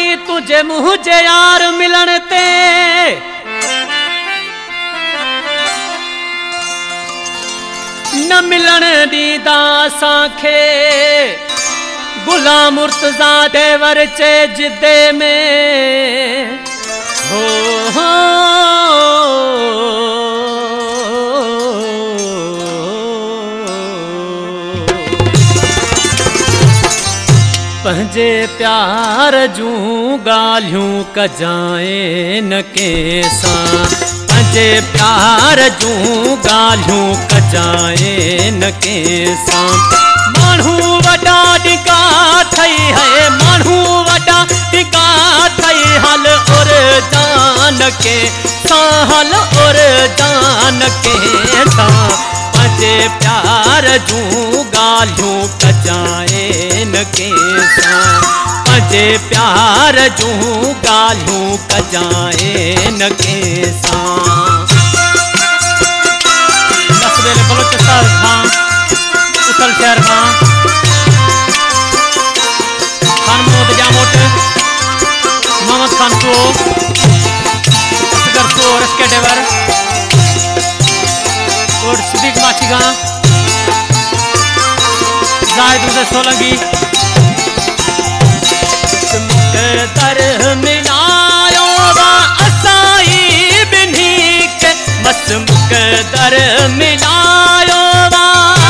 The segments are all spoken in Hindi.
दी तुझे मुझे यार मिलन ते न मिलन दी दासांखे गुलाम मुर्तजा देवर चे जिदे में हो पंहिंजे प्यार जूं ॻाल्हियूं कजाए न कंहिंसां पंहिंजे प्यार जूं ॻाल्हियूं कजाए न कंहिंसां माण्हू वॾा टिका थई है माण्हू वॾा टिका थई हल और जान के साहल और जान के पंहिंजे प्यार जूं ॻाल्हियूं कजाए न कंहिंसां पंहिंजे प्यार जूं ॻाल्हियूं कजाए न कंहिंसां। नसबेल बलोचिस्तान खां उतल शहर खां खान मोहम्मद जामोट मोहम्मद खान सो असगर सो रश्के डेवर और सिद्दीक माचिगा जाहिद उसे सोलंगी मुकद्दर मिलायो वा असाई बिन्ही के बस मुकद्दर मिलायो वा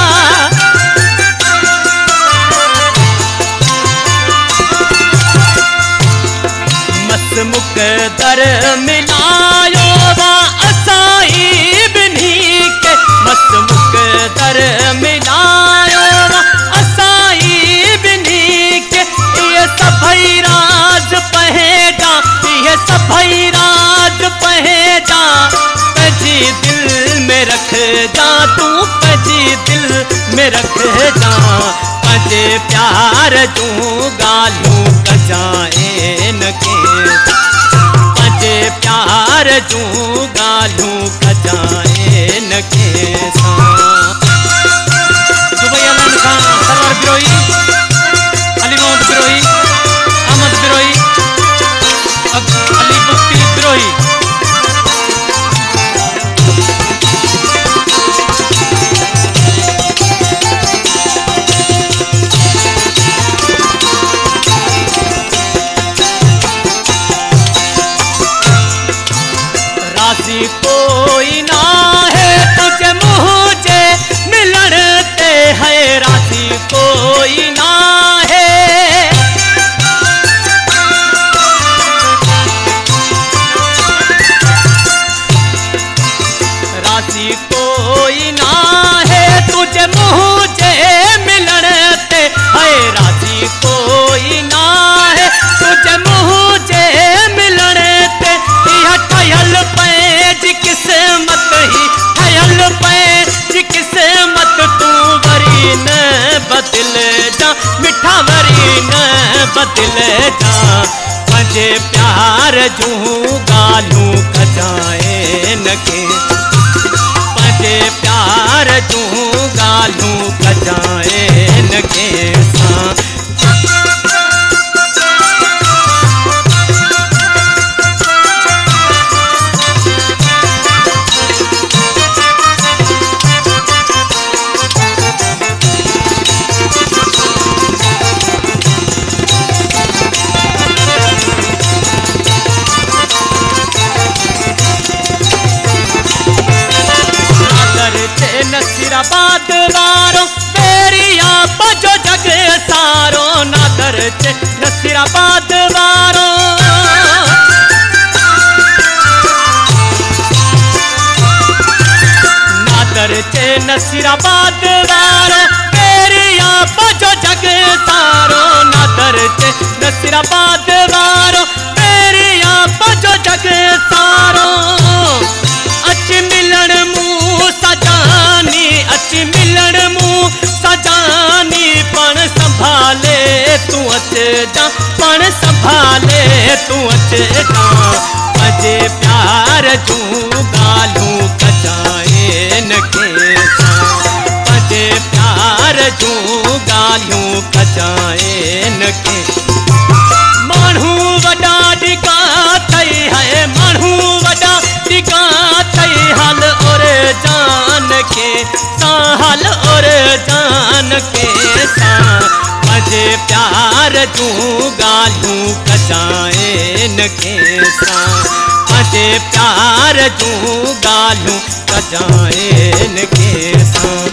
मस मुकद्दर मिलायो वा असाई बिन्ही के मस मुकद्दर मिलायो वा असाई बिन्ही के ये सभई राज पहेजा ये सभई राज पहेजा पंहिंजी दिल में रख जा तू पंहिंजी दिल में रख जा पंहिंजे प्यार जूं ॻाल्हियूं कजाए न कंहिंसां पंहिंजे प्यार जूं ॻाल्हियूं कजाए न कंहिंसां। दुबई आलम खां सरवर बिरोही अली मोहम्मद बिरोही अहमद बिरोही अली मुफ्ती बिरोही राजी कोई ना है तुझे मुझे मिलन ते है राजी कोई ना है राजी कोई ना है तुझे मुझे मिलन ते है राजी कोई ना है तुझे मुझे मिलन ते ठयल पैज किस्मत ही ठयल पैज किस्मत तू वरी न बदल जा मिठा वरी न बदल जा पंहिंजे प्यार जूं ॻाल्हियूं कजाए न के पंहिंजे प्यार जूं ॻाल्हियूं कजाए न कंहिंसां। नसीराबाद वारो पेरिया बजो जग सारो नादर चे नसीराबाद वारो नादर चे नसीराबाद वारो पेरिया बजो जग सारो नादर चे नसीराबाद वारो पेरिया बजो जग सारो अच मिलन मुँह सजानी अच मिलन मुँह सजानी पण संभाले तू अच जा पण संभाले तू अच जा पंहिंजे प्यार जूं ॻाल्हियूं कजाए न कंहिंसां पंहिंजे प्यार जूं ॻाल्हियूं कजाए न कंहिंसां माण्हू प्यार जूं ॻाल्हियूं कजाइन कंहिंसां पंहिंजे प्यार जूं ॻाल्हियूं कजाइन कंहिंसां